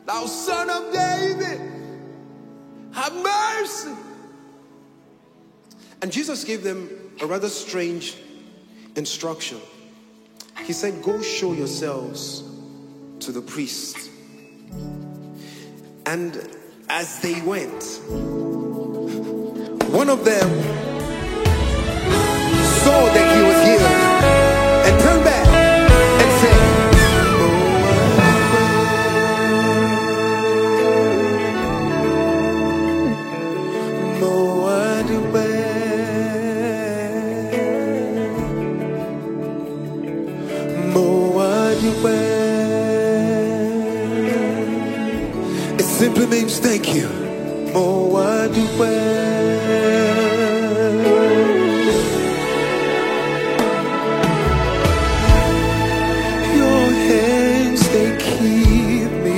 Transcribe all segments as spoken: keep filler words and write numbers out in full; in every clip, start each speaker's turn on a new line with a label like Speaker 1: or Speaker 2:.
Speaker 1: Thou Son of David, have mercy. And Jesus gave them a rather strange instruction. He said, go show yourselves to the priest. And as they went, one of them saw that he was healed and turned back and said, it simply means thank you. Your hands, they keep me.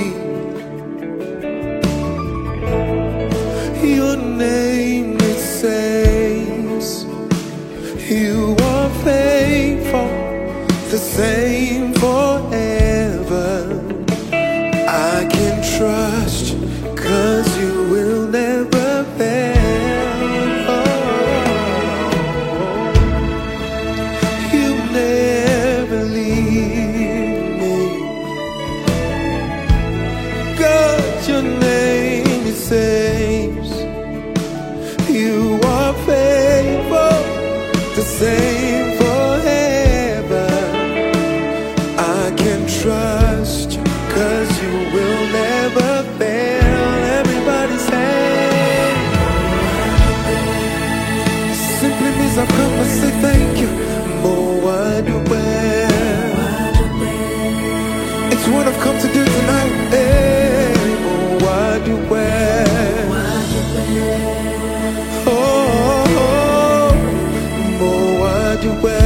Speaker 1: Your name, it saves. You are faithful, the same forever. I can trust, 'cause you will never fail. You never leave me. God, your name is saves. You are faithful, the same forever. I can trust, 'cause you will never fail. Everybody say, simply means I've come to say thank you. More what you wear. It's what I've come to do tonight. Hey, more what you wear. Oh, oh, oh, more what you wear.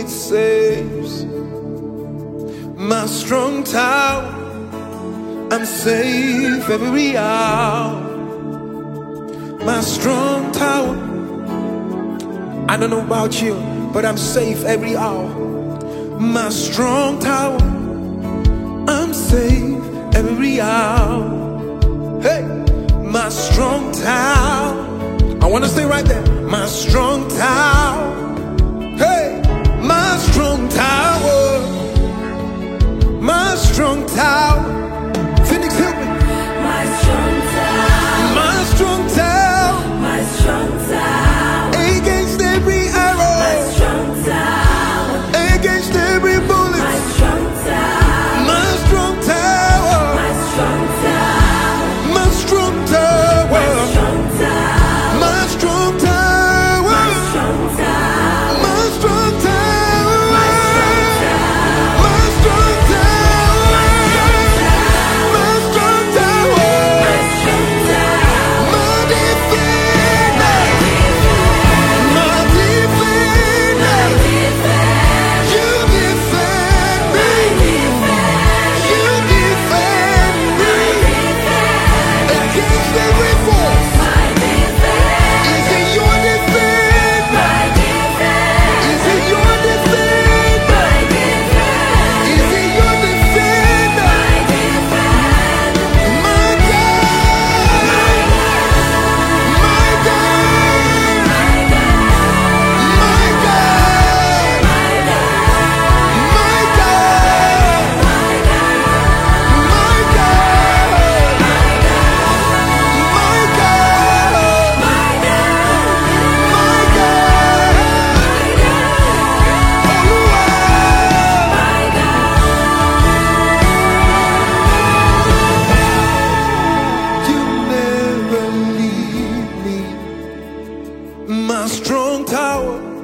Speaker 1: saves. My strong tower, I'm safe every hour. My strong tower, I don't know about you, but I'm safe every hour. My strong tower, I'm safe every hour. Hey, my strong tower, I want to stay right there. My strong tower, hey, my strong tower, my strong tower. Phoenix, help me.
Speaker 2: My strong tower,
Speaker 1: My strong tower,
Speaker 2: my strong tower,
Speaker 1: against every
Speaker 2: my
Speaker 1: arrow,
Speaker 2: strong tower,
Speaker 1: against every
Speaker 2: my
Speaker 1: bullet.
Speaker 2: strong tower,
Speaker 1: My strong tower,
Speaker 2: my strong tower,
Speaker 1: my strong tower,
Speaker 2: my strong tower,
Speaker 1: my strong tower,
Speaker 2: my strong tower,
Speaker 1: my strong tower,
Speaker 2: my strong tower,
Speaker 1: my strong tower,
Speaker 2: my strong tower,
Speaker 1: my strong tower,
Speaker 2: my strong tower,
Speaker 1: my defender, my defender. You defend me, you defend me against every force. Is it your defender? Is it your defender? Is it your defender? My God, my God, my God, my God, my God, my God, my God, you never leave me. My strong tower,